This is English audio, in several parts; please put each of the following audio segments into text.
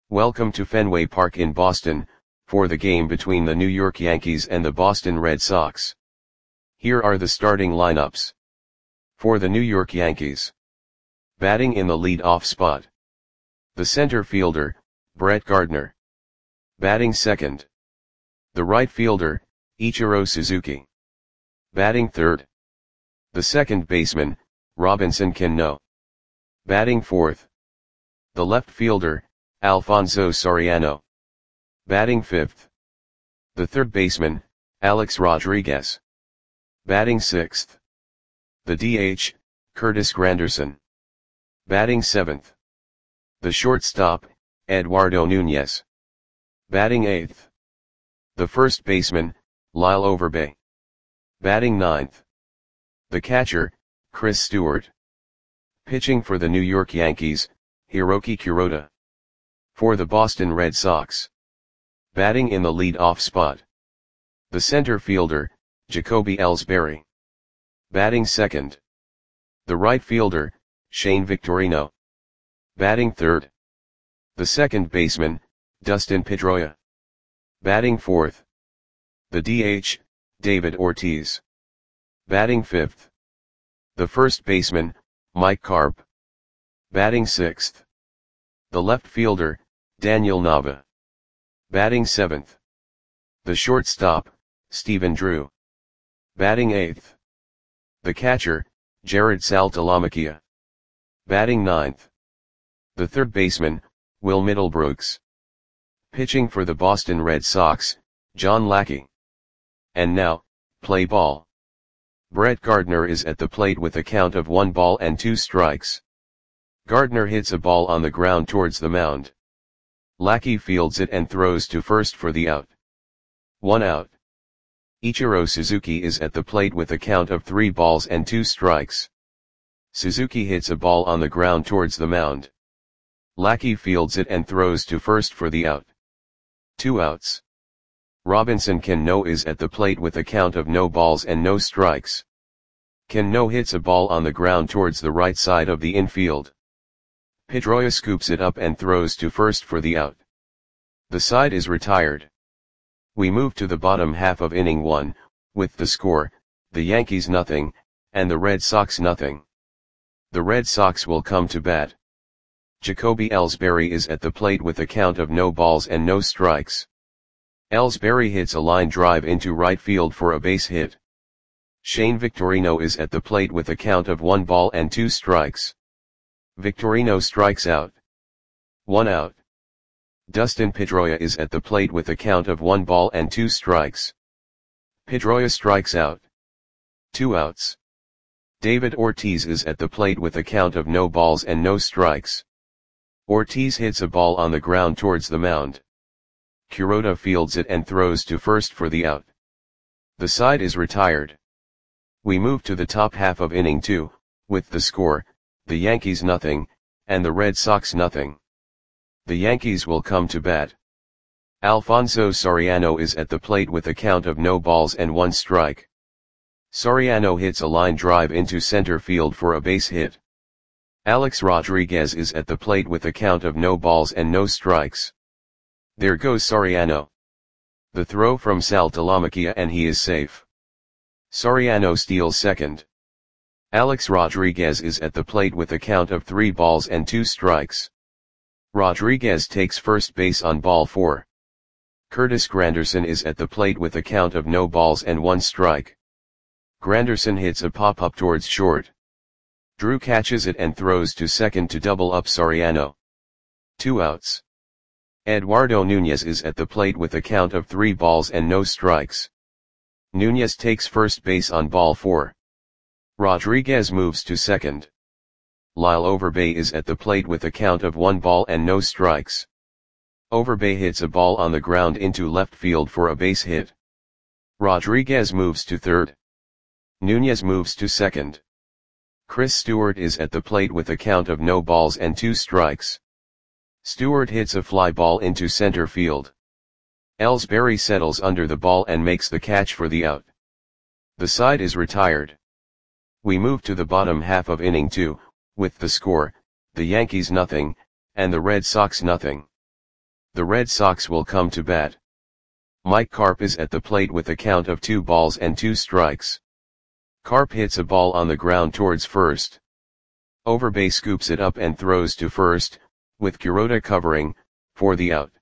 Welcome to Fenway Park in Boston, for the game between the New York Yankees and the Boston Red Sox. Here are the starting lineups. For the New York Yankees. Batting in the lead-off spot. The center fielder, Brett Gardner. Batting second. The right fielder, Ichiro Suzuki. Batting third. The second baseman, Robinson Cano. Batting fourth. The left fielder, Alfonso Soriano. Batting fifth. The third baseman, Alex Rodriguez. Batting sixth. The DH, Curtis Granderson. Batting seventh. The shortstop, Eduardo Nunez. Batting eighth. The first baseman, Lyle Overbay. Batting ninth. The catcher, Chris Stewart. Pitching for the New York Yankees, Hiroki Kuroda. For the Boston Red Sox. Batting in the lead-off spot. The center fielder, Jacoby Ellsbury. Batting second. The right fielder, Shane Victorino. Batting third. The second baseman, Dustin Pedroia. Batting fourth. The DH, David Ortiz. Batting fifth. The first baseman, Mike Carp. Batting sixth. The left fielder, Daniel Nava. Batting seventh. The shortstop, Stephen Drew. Batting eighth. The catcher, Jared Saltalamacchia. Batting ninth. The third baseman, Will Middlebrooks. Pitching for the Boston Red Sox, John Lackey. And now, play ball. Brett Gardner is at the plate with a count of 1 ball and 2 strikes. Gardner hits a ball on the ground towards the mound. Lackey fields it and throws to first for the out. 1 out. Ichiro Suzuki is at the plate with a count of 3 balls and 2 strikes. Suzuki hits a ball on the ground towards the mound. Lackey fields it and throws to first for the out. 2 outs. Robinson Cano is at the plate with a count of no balls and no strikes. Cano hits a ball on the ground towards the right side of the infield. Pedroia scoops it up and throws to first for the out. The side is retired. We move to the bottom half of inning 1, with the score, the Yankees nothing, and the Red Sox nothing. The Red Sox will come to bat. Jacoby Ellsbury is at the plate with a count of no balls and no strikes. Ellsbury hits a line drive into right field for a base hit. Shane Victorino is at the plate with a count of 1 ball and 2 strikes. Victorino strikes out. 1 out. Dustin Pedroia is at the plate with a count of 1 ball and 2 strikes. Pedroia strikes out. 2 outs. David Ortiz is at the plate with a count of no balls and no strikes. Ortiz hits a ball on the ground towards the mound. Kuroda fields it and throws to first for the out. The side is retired. We move to the top half of inning 2, with the score, the Yankees nothing, and the Red Sox nothing. The Yankees will come to bat. Alfonso Soriano is at the plate with a count of no balls and 1 strike. Soriano hits a line drive into center field for a base hit. Alex Rodriguez is at the plate with a count of no balls and no strikes. There goes Soriano. The throw from Saltalamacchia and he is safe. Soriano steals second. Alex Rodriguez is at the plate with a count of 3 balls and 2 strikes. Rodriguez takes first base on ball 4. Curtis Granderson is at the plate with a count of no balls and 1 strike. Granderson hits a pop-up towards short. Drew catches it and throws to second to double up Soriano. 2 outs. Eduardo Nunez is at the plate with a count of 3 balls and no strikes. Nunez takes first base on ball 4. Rodriguez moves to second. Lyle Overbay is at the plate with a count of 1 ball and no strikes. Overbay hits a ball on the ground into left field for a base hit. Rodriguez moves to third. Nunez moves to second. Chris Stewart is at the plate with a count of no balls and 2 strikes. Stewart hits a fly ball into center field. Ellsbury settles under the ball and makes the catch for the out. The side is retired. We move to the bottom half of inning 2, with the score, the Yankees nothing, and the Red Sox nothing. The Red Sox will come to bat. Mike Carp is at the plate with a count of 2 balls and 2 strikes. Carp hits a ball on the ground towards first. Overbay scoops it up and throws to first, with Kuroda covering, for the out.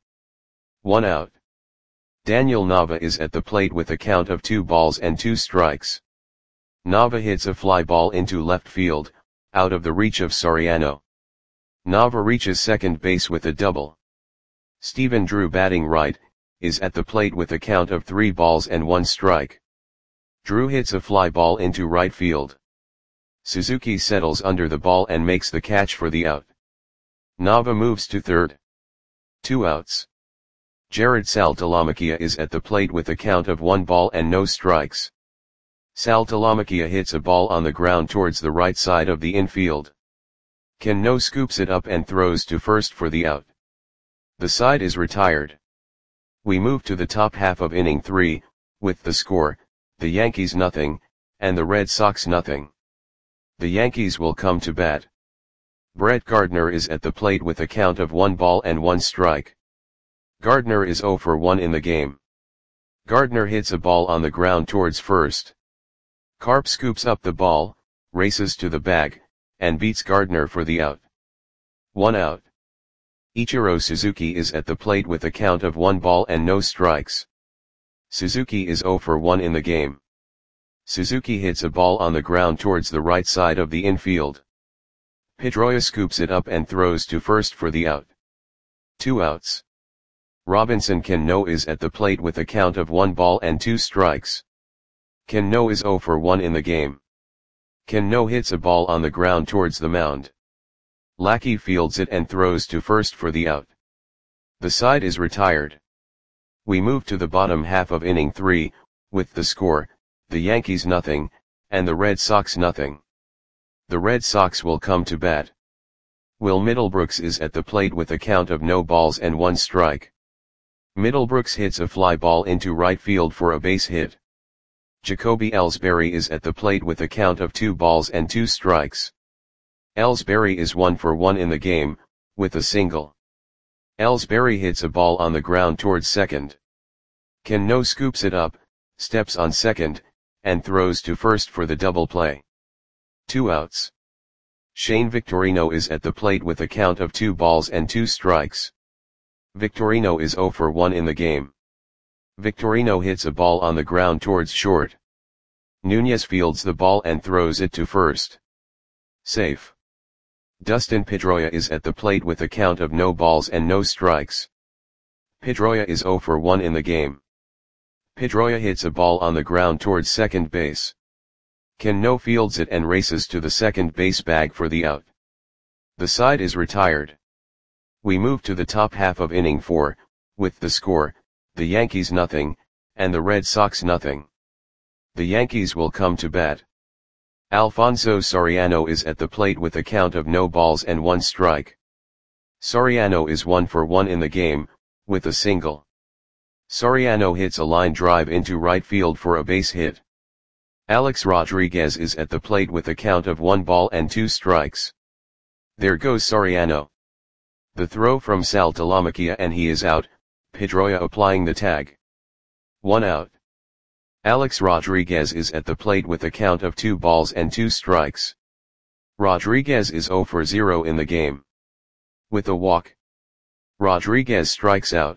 1 out. Daniel Nava is at the plate with a count of 2 balls and 2 strikes. Nava hits a fly ball into left field, out of the reach of Soriano. Nava reaches second base with a double. Stephen Drew, batting right, is at the plate with a count of 3 balls and 1 strike. Drew hits a fly ball into right field. Suzuki settles under the ball and makes the catch for the out. Nava moves to third. 2 outs. Jared Saltalamacchia is at the plate with a count of 1 ball and no strikes. Saltalamacchia hits a ball on the ground towards the right side of the infield. Cano scoops it up and throws to first for the out. The side is retired. We move to the top half of inning 3, with the score, the Yankees nothing, and the Red Sox nothing. The Yankees will come to bat. Brett Gardner is at the plate with a count of 1 ball and 1 strike. Gardner is 0 for 1 in the game. Gardner hits a ball on the ground towards first. Carp scoops up the ball, races to the bag, and beats Gardner for the out. 1 out. Ichiro Suzuki is at the plate with a count of 1 ball and no strikes. Suzuki is 0 for 1 in the game. Suzuki hits a ball on the ground towards the right side of the infield. Pedroia scoops it up and throws to first for the out. 2 outs. Robinson Cano is at the plate with a count of 1 ball and 2 strikes. Cano is 0 for 1 in the game. Cano hits a ball on the ground towards the mound. Lackey fields it and throws to first for the out. The side is retired. We move to the bottom half of inning 3, with the score, the Yankees nothing, and the Red Sox nothing. The Red Sox will come to bat. Will Middlebrooks is at the plate with a count of no balls and 1 strike. Middlebrooks hits a fly ball into right field for a base hit. Jacoby Ellsbury is at the plate with a count of 2 balls and 2 strikes. Ellsbury is 1 for 1 in the game, with a single. Ellsbury hits a ball on the ground towards second. Cano scoops it up, steps on second, and throws to first for the double play. 2 outs. Shane Victorino is at the plate with a count of 2 balls and 2 strikes. Victorino is 0 for 1 in the game. Victorino hits a ball on the ground towards short. Nunez fields the ball and throws it to first. Safe. Dustin Pedroia is at the plate with a count of no balls and no strikes. Pedroia is 0 for 1 in the game. Pedroia hits a ball on the ground towards second base. Cano fields it and races to the second base bag for the out. The side is retired. We move to the top half of inning 4, with the score, the Yankees nothing, and the Red Sox nothing. The Yankees will come to bat. Alfonso Soriano is at the plate with a count of no balls and 1 strike. Soriano is 1 for 1 in the game, with a single. Soriano hits a line drive into right field for a base hit. Alex Rodriguez is at the plate with a count of 1 ball and 2 strikes. There goes Soriano. The throw from Saltalamacchia and he is out, Pedroia applying the tag. 1 out. Alex Rodriguez is at the plate with a count of 2 balls and 2 strikes. Rodriguez is 0 for 0 in the game. With a walk. Rodriguez strikes out.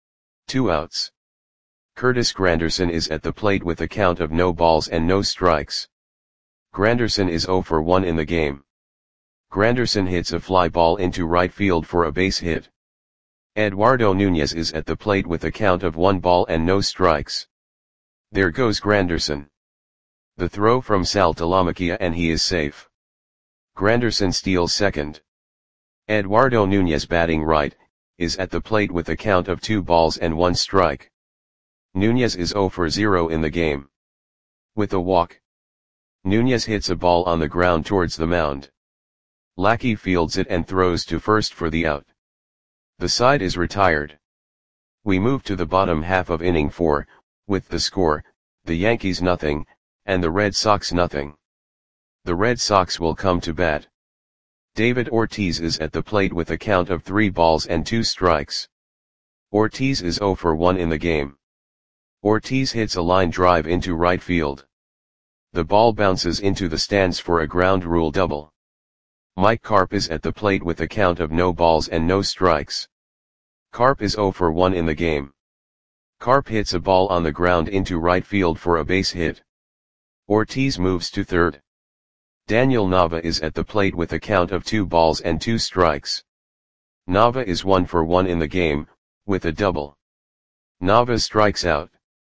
2 outs. Curtis Granderson is at the plate with a count of no balls and no strikes. Granderson is 0 for 1 in the game. Granderson hits a fly ball into right field for a base hit. Eduardo Nunez is at the plate with a count of 1 ball and no strikes. There goes Granderson. The throw from Saltalamacchia and he is safe. Granderson steals second. Eduardo Nunez, batting right, is at the plate with a count of 2 balls and 1 strike. Nunez is 0 for 0 in the game. With a walk. Nunez hits a ball on the ground towards the mound. Lackey fields it and throws to first for the out. The side is retired. We move to the bottom half of inning 4, with the score, the Yankees nothing, and the Red Sox nothing. The Red Sox will come to bat. David Ortiz is at the plate with a count of 3 balls and 2 strikes. Ortiz is 0 for 1 in the game. Ortiz hits a line drive into right field. The ball bounces into the stands for a ground rule double. Mike Carp is at the plate with a count of no balls and no strikes. Carp is 0 for 1 in the game. Carp hits a ball on the ground into right field for a base hit. Ortiz moves to third. Daniel Nava is at the plate with a count of 2 balls and 2 strikes. Nava is 1 for 1 in the game, with a double. Nava strikes out.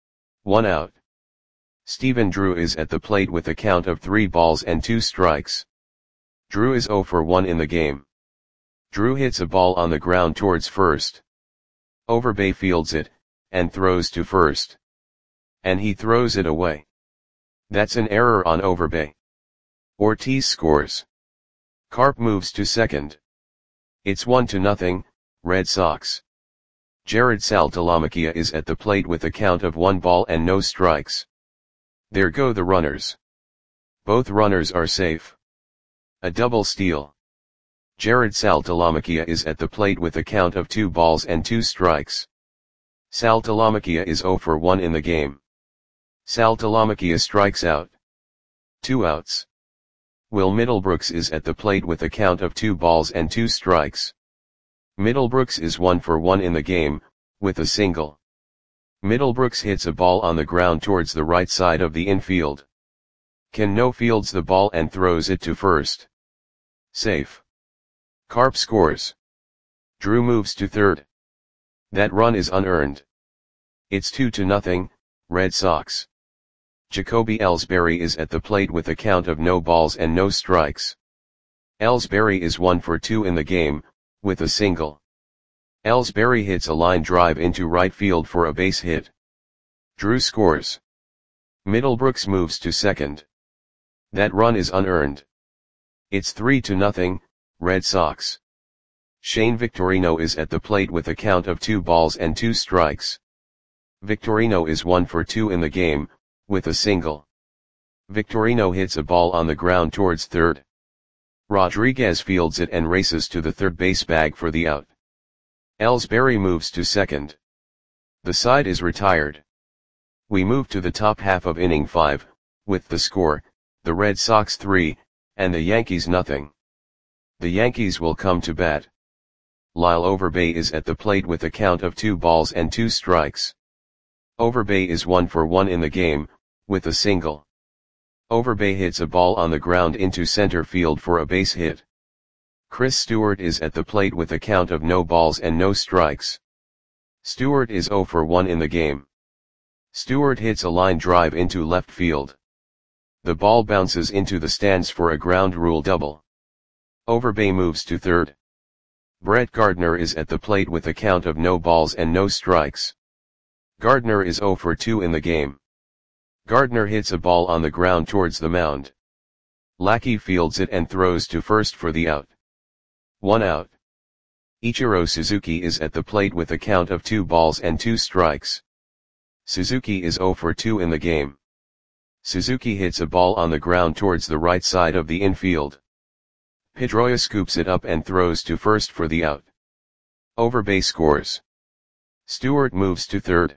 1 out. Stephen Drew is at the plate with a count of 3 balls and 2 strikes. Drew is 0 for 1 in the game. Drew hits a ball on the ground towards first. Overbay fields it, and throws to first. And he throws it away. That's an error on Overbay. Ortiz scores. Carp moves to second. It's 1-0, Red Sox. Jared Saltalamacchia is at the plate with a count of 1 ball and no strikes. There go the runners. Both runners are safe. A double steal. Jared Saltalamacchia is at the plate with a count of 2 balls and 2 strikes. Saltalamacchia is 0 for 1 in the game. Saltalamacchia strikes out. 2 outs. Will Middlebrooks is at the plate with a count of 2 balls and 2 strikes. Middlebrooks is 1 for 1 in the game, with a single. Middlebrooks hits a ball on the ground towards the right side of the infield. Cano fields the ball and throws it to first. Safe. Carp scores. Drew moves to third. That run is unearned. It's 2-0, Red Sox. Jacoby Ellsbury is at the plate with a count of no balls and no strikes. Ellsbury is 1 for 2 in the game, with a single. Ellsbury hits a line drive into right field for a base hit. Drew scores. Middlebrooks moves to second. That run is unearned. It's 3-0, Red Sox. Shane Victorino is at the plate with a count of 2 balls and 2 strikes. Victorino is 1 for 2 in the game, with a single. Victorino hits a ball on the ground towards third. Rodriguez fields it and races to the third base bag for the out. Ellsbury moves to second. The side is retired. We move to the top half of inning 5, with the score, the Red Sox 3, and the Yankees nothing. The Yankees will come to bat. Lyle Overbay is at the plate with a count of 2 balls and 2 strikes. Overbay is 1 for 1 in the game, with a single. Overbay hits a ball on the ground into center field for a base hit. Chris Stewart is at the plate with a count of no balls and no strikes. Stewart is 0 for 1 in the game. Stewart hits a line drive into left field. The ball bounces into the stands for a ground rule double. Overbay moves to third. Brett Gardner is at the plate with a count of no balls and no strikes. Gardner is 0 for 2 in the game. Gardner hits a ball on the ground towards the mound. Lackey fields it and throws to first for the out. 1 out. Ichiro Suzuki is at the plate with a count of 2 balls and 2 strikes. Suzuki is 0 for 2 in the game. Suzuki hits a ball on the ground towards the right side of the infield. Pedroia scoops it up and throws to first for the out. Overbay scores. Stewart moves to third.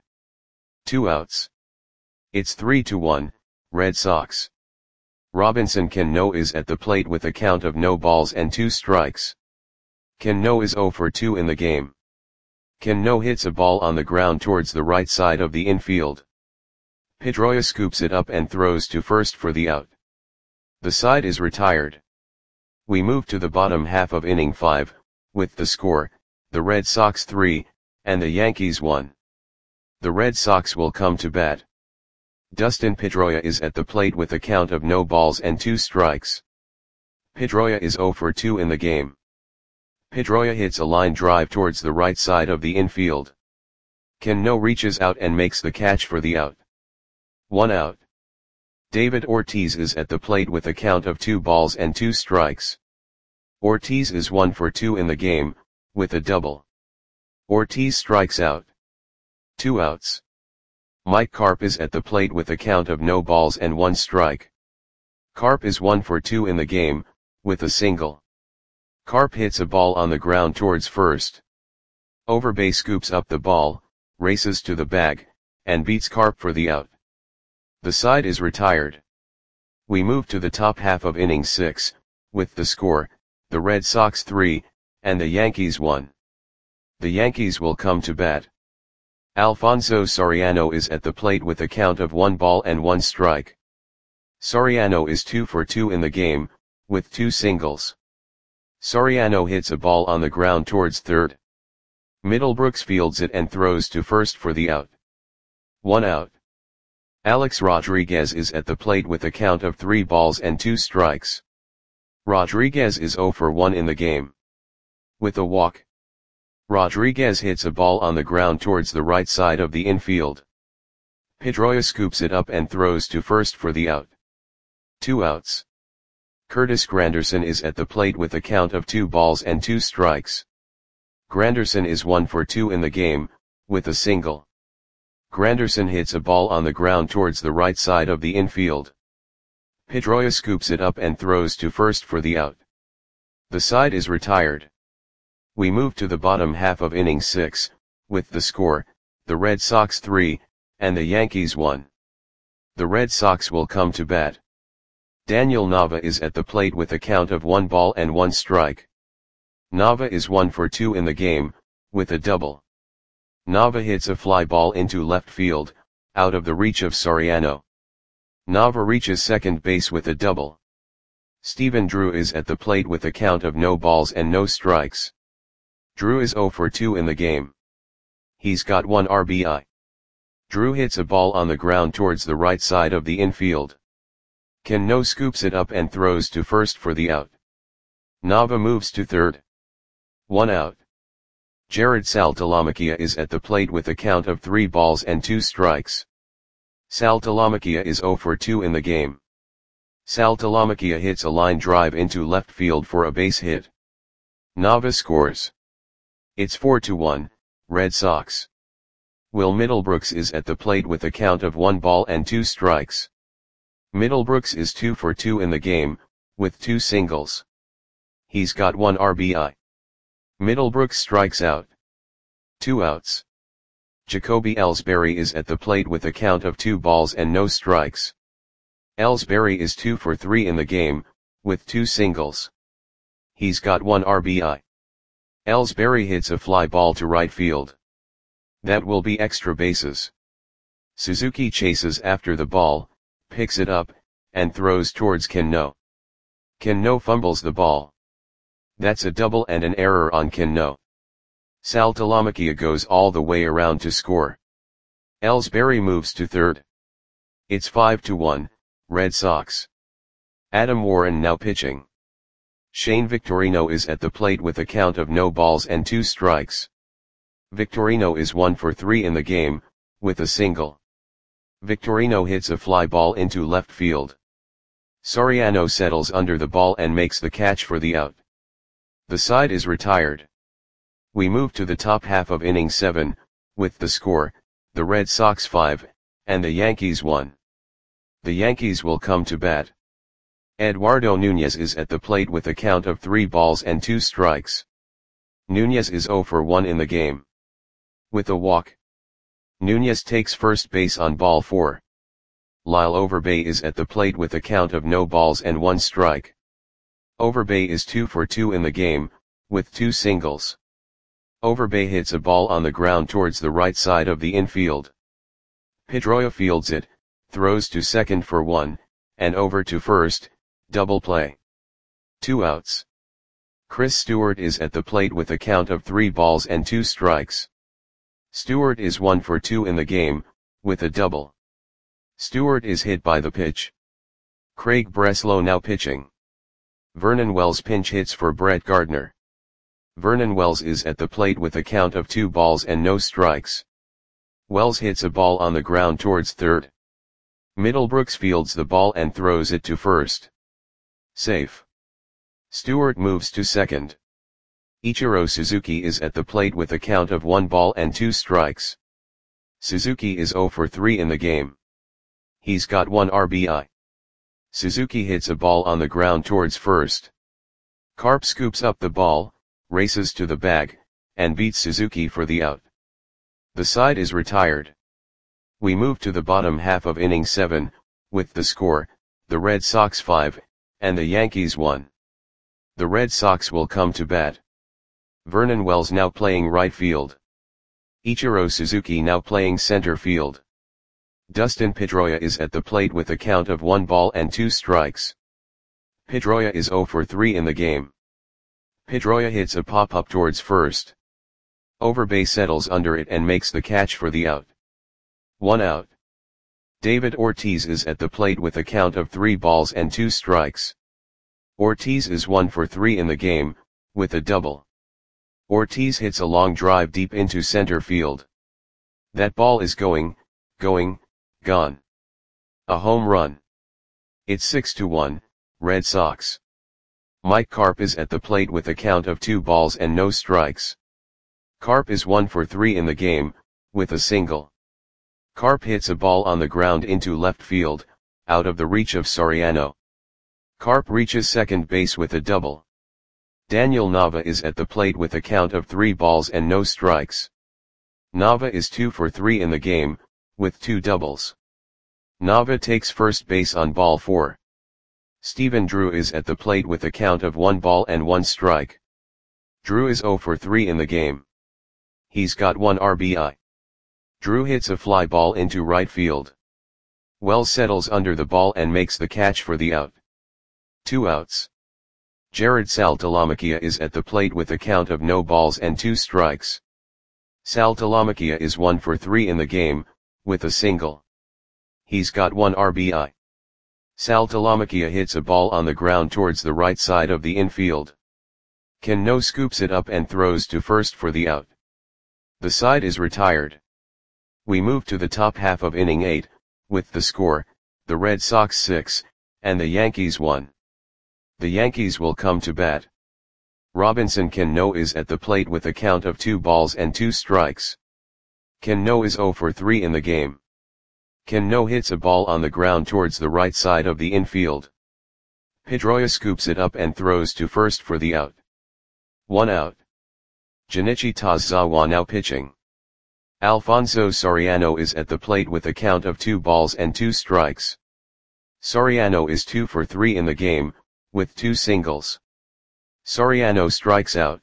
2 outs. It's 3-1, Red Sox. Robinson Cano is at the plate with a count of no balls and 2 strikes. Cano is 0 for 2 in the game. Cano hits a ball on the ground towards the right side of the infield. Pedroia scoops it up and throws to first for the out. The side is retired. We move to the bottom half of inning 5, with the score, the Red Sox 3, and the Yankees 1. The Red Sox will come to bat. Dustin Pedroia is at the plate with a count of no balls and 2 strikes. Pedroia is 0 for 2 in the game. Pedroia hits a line drive towards the right side of the infield. Cano reaches out and makes the catch for the out. 1 out. David Ortiz is at the plate with a count of 2 balls and 2 strikes. Ortiz is 1 for 2 in the game, with a double. Ortiz strikes out. 2 outs. Mike Carp is at the plate with a count of no balls and 1 strike. Carp is 1 for 2 in the game, with a single. Carp hits a ball on the ground towards first. Overbay scoops up the ball, races to the bag, and beats Carp for the out. The side is retired. We move to the top half of inning 6, with the score, the Red Sox 3, and the Yankees 1. The Yankees will come to bat. Alfonso Soriano is at the plate with a count of 1 ball and 1 strike. Soriano is 2 for 2 in the game, with 2 singles. Soriano hits a ball on the ground towards third. Middlebrooks fields it and throws to first for the out. 1 out. Alex Rodriguez is at the plate with a count of 3 balls and 2 strikes. Rodriguez is 0 for 1 in the game. With a walk, Rodriguez hits a ball on the ground towards the right side of the infield. Pedroia scoops it up and throws to first for the out. 2 outs. Curtis Granderson is at the plate with a count of 2 balls and 2 strikes. Granderson is 1 for 2 in the game, with a single. Granderson hits a ball on the ground towards the right side of the infield. Pedroia scoops it up and throws to first for the out. The side is retired. We move to the bottom half of inning 6, with the score, the Red Sox 3, and the Yankees 1. The Red Sox will come to bat. Daniel Nava is at the plate with a count of 1 ball and 1 strike. Nava is 1 for 2 in the game, with a double. Nava hits a fly ball into left field, out of the reach of Soriano. Nava reaches second base with a double. Stephen Drew is at the plate with a count of no balls and no strikes. Drew is 0 for 2 in the game. He's got 1 RBI. Drew hits a ball on the ground towards the right side of the infield. Cano scoops it up and throws to first for the out. Nava moves to third. 1 out. Jared Saltalamacchia is at the plate with a count of 3 balls and 2 strikes. Saltalamacchia is 0 for 2 in the game. Saltalamacchia hits a line drive into left field for a base hit. Nava scores. It's 4-1, Red Sox. Will Middlebrooks is at the plate with a count of 1 ball and 2 strikes. Middlebrooks is 2 for 2 in the game, with 2 singles. He's got 1 RBI. Middlebrooks strikes out. 2 outs. Jacoby Ellsbury is at the plate with a count of 2 balls and no strikes. Ellsbury is 2 for 3 in the game, with 2 singles. He's got 1 RBI. Ellsbury hits a fly ball to right field. That will be extra bases. Suzuki chases after the ball, picks it up, and throws towards Cano. Cano fumbles the ball. That's a double and an error on Cano. Saltalamacchia goes all the way around to score. Ellsbury moves to third. It's 5-1, Red Sox. Adam Warren now pitching. Shane Victorino is at the plate with a count of no balls and 2 strikes. Victorino is 1 for 3 in the game, with a single. Victorino hits a fly ball into left field. Soriano settles under the ball and makes the catch for the out. The side is retired. We move to the top half of inning 7, with the score, the Red Sox 5, and the Yankees 1. The Yankees will come to bat. Eduardo Nunez is at the plate with a count of 3 balls and 2 strikes. Nunez is 0 for 1 in the game. With a walk, Nunez takes first base on ball 4. Lyle Overbay is at the plate with a count of no balls and 1 strike. Overbay is 2 for 2 in the game, with 2 singles. Overbay hits a ball on the ground towards the right side of the infield. Pedroia fields it, throws to second for 1, and over to first, double play. 2 outs. Chris Stewart is at the plate with a count of 3 balls and 2 strikes. Stewart is 1 for 2 in the game, with a double. Stewart is hit by the pitch. Craig Breslow now pitching. Vernon Wells pinch hits for Brett Gardner. Vernon Wells is at the plate with a count of 2 balls and no strikes. Wells hits a ball on the ground towards third. Middlebrooks fields the ball and throws it to first. Safe. Stewart moves to second. Ichiro Suzuki is at the plate with a count of 1 ball and 2 strikes. Suzuki is 0 for 3 in the game. He's got 1 RBI. Suzuki hits a ball on the ground towards first. Carp scoops up the ball, races to the bag, and beats Suzuki for the out. The side is retired. We move to the bottom half of inning 7, with the score, the Red Sox 5, and the Yankees 1. The Red Sox will come to bat. Vernon Wells now playing right field. Ichiro Suzuki now playing center field. Dustin Pedroia is at the plate with a count of 1 ball and 2 strikes. Pedroia is 0 for 3 in the game. Pedroia hits a pop-up towards first. Overbay settles under it and makes the catch for the out. 1 out. David Ortiz is at the plate with a count of 3 balls and 2 strikes. Ortiz is 1 for 3 in the game, with a double. Ortiz hits a long drive deep into center field. That ball is gone. A home run. It's 6-1, Red Sox. Mike Carp is at the plate with a count of 2 balls and no strikes. Carp is 1 for 3 in the game, with a single. Carp hits a ball on the ground into left field, out of the reach of Soriano. Carp reaches second base with a double. Daniel Nava is at the plate with a count of 3 balls and no strikes. Nava is 2 for 3 in the game, with 2 doubles. Nava takes first base on ball 4. Stephen Drew is at the plate with a count of 1 ball and 1 strike. Drew is 0 for 3 in the game. He's got 1 RBI. Drew hits a fly ball into right field. Wells settles under the ball and makes the catch for the out. 2 outs. Jared Saltalamacchia is at the plate with a count of no balls and 2 strikes. Saltalamacchia is 1 for 3 in the game, with a single. He's got 1 RBI. Saltalamacchia hits a ball on the ground towards the right side of the infield. Cano scoops it up and throws to first for the out. The side is retired. We move to the top half of inning 8, with the score, the Red Sox 6, and the Yankees 1. The Yankees will come to bat. Robinson Cano is at the plate with a count of 2 balls and 2 strikes. Cano is 0 for 3 in the game. Cano hits a ball on the ground towards the right side of the infield. Pedroia scoops it up and throws to first for the out. 1 out. Junichi Tazawa now pitching. Alfonso Soriano is at the plate with a count of 2 balls and 2 strikes. Soriano is 2 for 3 in the game, with 2 singles. Soriano strikes out.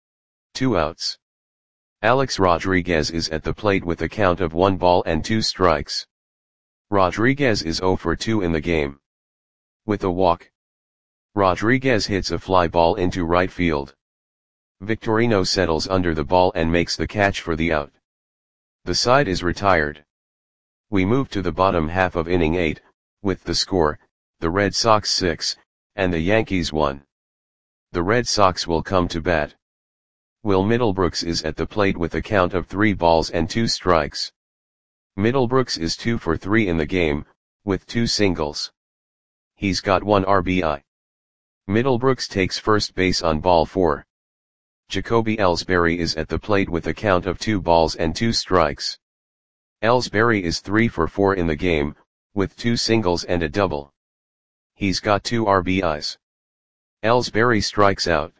2 outs. Alex Rodriguez is at the plate with a count of 1 ball and 2 strikes. Rodriguez is 0 for 2 in the game. With a walk. Rodriguez hits a fly ball into right field. Victorino settles under the ball and makes the catch for the out. The side is retired. We move to the bottom half of inning 8, with the score, the Red Sox 6, and the Yankees 1. The Red Sox will come to bat. Will Middlebrooks is at the plate with a count of 3 balls and 2 strikes. Middlebrooks is 2 for 3 in the game, with 2 singles. He's got 1 RBI. Middlebrooks takes first base on ball 4. Jacoby Ellsbury is at the plate with a count of 2 balls and 2 strikes. Ellsbury is 3 for 4 in the game, with 2 singles and a double. He's got 2 RBIs. Ellsbury strikes out.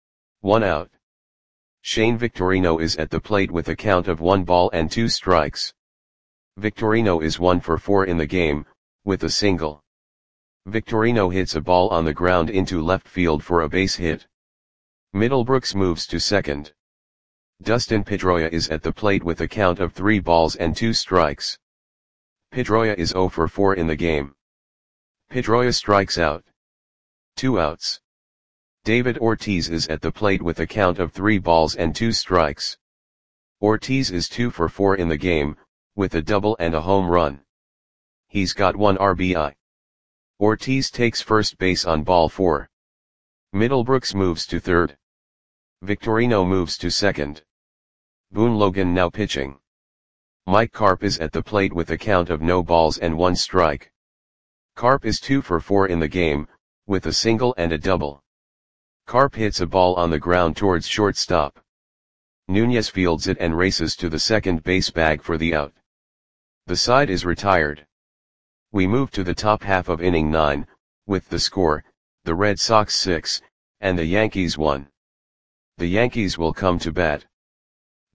1 out. Shane Victorino is at the plate with a count of 1 ball and 2 strikes. Victorino is 1 for 4 in the game, with a single. Victorino hits a ball on the ground into left field for a base hit. Middlebrooks moves to second. Dustin Pedroia is at the plate with a count of 3 balls and 2 strikes. Pedroia is 0 for 4 in the game. Pedroia strikes out. 2 outs. David Ortiz is at the plate with a count of 3 balls and 2 strikes. Ortiz is 2 for 4 in the game, with a double and a home run. He's got 1 RBI. Ortiz takes first base on ball 4. Middlebrooks moves to third. Victorino moves to second. Boone Logan now pitching. Mike Carp is at the plate with a count of no balls and 1 strike. Carp is 2 for 4 in the game, with a single and a double. Carp hits a ball on the ground towards shortstop. Nunez fields it and races to the second base bag for the out. The side is retired. We move to the top half of inning 9, with the score, the Red Sox 6, and the Yankees 1. The Yankees will come to bat.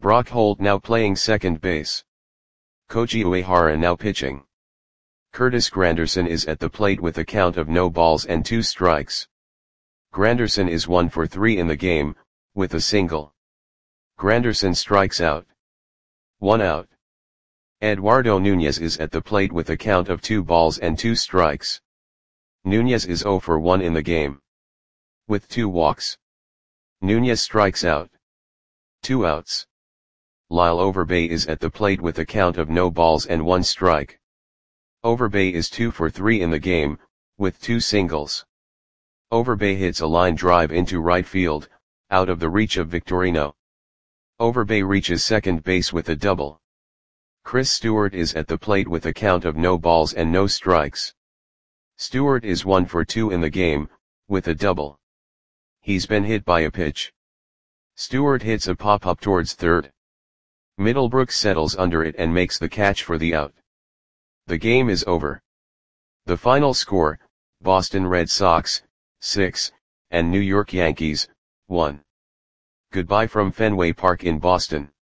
Brock Holt now playing second base. Koji Uehara now pitching. Curtis Granderson is at the plate with a count of no balls and 2 strikes. Granderson is 1 for 3 in the game, with a single. Granderson strikes out. 1 out. Eduardo Nunez is at the plate with a count of 2 balls and 2 strikes. Nunez is 0 for 1 in the game. With 2 walks. Nunez strikes out. 2 outs. Lyle Overbay is at the plate with a count of no balls and 1 strike. Overbay is 2 for 3 in the game, with 2 singles. Overbay hits a line drive into right field, out of the reach of Victorino. Overbay reaches second base with a double. Chris Stewart is at the plate with a count of no balls and no strikes. Stewart is 1 for 2 in the game, with a double. He's been hit by a pitch. Stewart hits a pop-up towards third. Middlebrooks settles under it and makes the catch for the out. The game is over. The final score, Boston Red Sox, 6, and New York Yankees, 1. Goodbye from Fenway Park in Boston.